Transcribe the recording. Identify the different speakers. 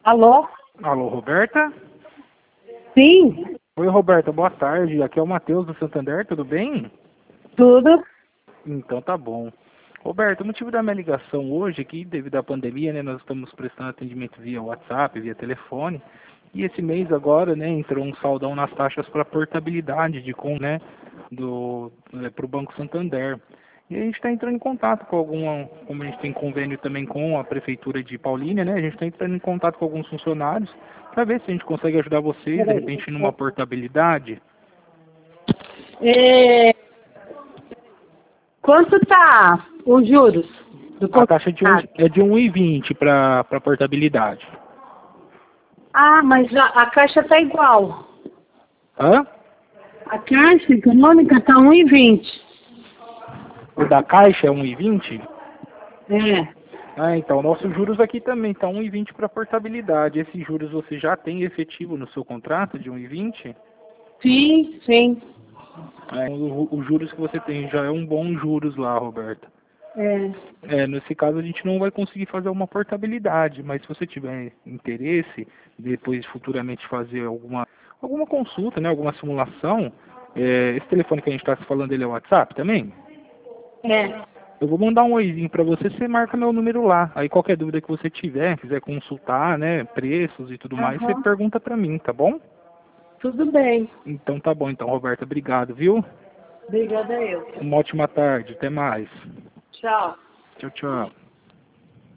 Speaker 1: Alô?
Speaker 2: Alô, Roberta?
Speaker 1: Sim,
Speaker 2: Oi, Roberta, boa tarde. Aqui é o Matheus do Santander, tudo bem?
Speaker 1: tudo.
Speaker 2: Então tá bom. Roberta, o motivo da minha ligação hoje é que, devido à pandemia, né, nós estamos prestando atendimento via WhatsApp, via telefone, e esse mês agora, né, entrou um saldão nas taxas para portabilidade né, para o Banco Santander. E a gente está entrando em contato com como a gente tem convênio também com a Prefeitura de Paulínia, né, a gente está entrando em contato com alguns funcionários para ver se a gente consegue ajudar vocês, de
Speaker 1: Peraí.
Speaker 2: repente, numa portabilidade.
Speaker 1: É, quanto tá os juros do
Speaker 2: A taxa
Speaker 1: contrato?
Speaker 2: é de 1,20 para portabilidade.
Speaker 1: Ah, mas a caixa tá igual.
Speaker 2: Hã?
Speaker 1: A caixa econômica tá 1,20.
Speaker 2: O da Caixa é 1,20?
Speaker 1: É.
Speaker 2: Ah, então, nossos juros aqui também tá 1,20 para portabilidade. Esses juros você já tem efetivo no seu contrato de 1,20?
Speaker 1: Sim, sim.
Speaker 2: Os juros que você tem já é um bom juros lá, Roberta.
Speaker 1: É.
Speaker 2: Nesse caso a gente não vai conseguir fazer uma portabilidade, mas se você tiver interesse, depois futuramente fazer alguma consulta, né, alguma simulação, esse telefone que a gente está se falando, ele é o WhatsApp também?
Speaker 1: É.
Speaker 2: Eu vou mandar um oizinho para você, você marca meu número lá. Aí qualquer dúvida que você tiver, quiser consultar, né, preços e tudo mais, você
Speaker 1: Aham.
Speaker 2: pergunta para mim, tá bom?
Speaker 1: Tudo bem.
Speaker 2: Então tá bom, então, Roberta, obrigado, viu?
Speaker 1: Obrigada eu.
Speaker 2: Uma ótima tarde, até mais.
Speaker 1: Tchau.
Speaker 2: Tchau, tchau.